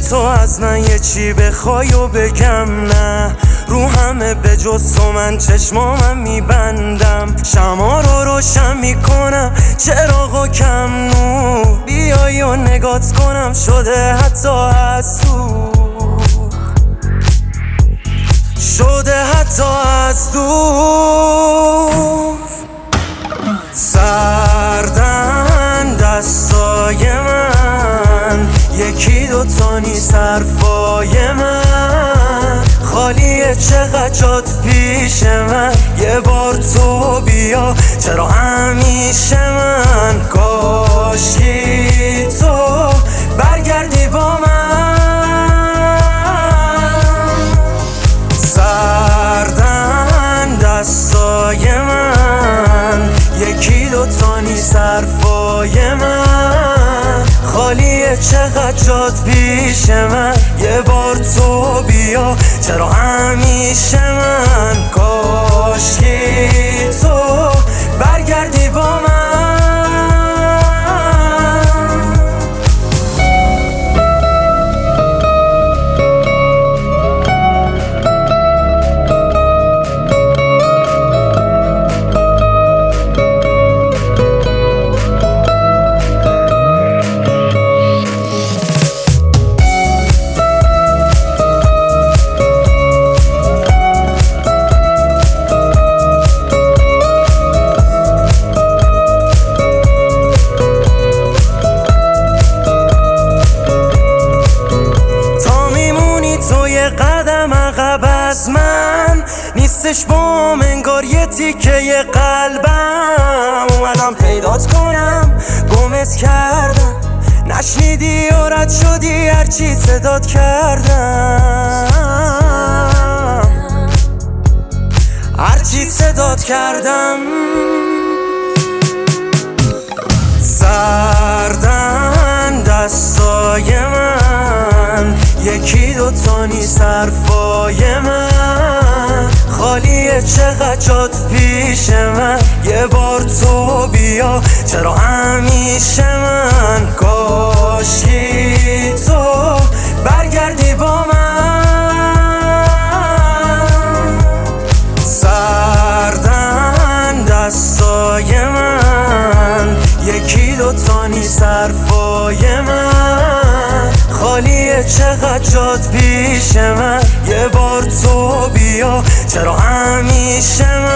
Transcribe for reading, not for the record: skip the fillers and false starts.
تو از من یه چی بخوای و بگم نه، رو همه به جز تو من چشمامم میبندم، شما رو روشن میکنم چراغو کم نور، بیای و نگات کنم شده حتی از دور، شده حتی از دور. سردن دستای من، یکی دوتا نیست حرفای من، خالیه چقدر جات پیش من، یه بار تو بیا چرا همیشه من، کاشکی تو برگردی با من. سردن دستای من، یکی دوتا نیست حرفای من، خالیه چقدر جات پیش من، یه بار تو بیا چرا همیشه من، کاشکی تو برگردی با من. قدم عقب از من نیستش بام، انگار یه تیکه قلبم، اومدم پیدات کنم گمت کردم، نشنیدی و رد شدی هرچی صدات کردم، هرچی صدات کردم. سردن دستای من، یکی دوتا نیست حرفای من، خالیه چقدر جات پیش من، یه بار تو بیا چرا همیشه من، کاشکی تو برگردی با من. سردن دستای من، یکی دوتا نیست حرفای من، خالیه چقدر جات پیش من، یه بار تو بیا چرا همیشه من.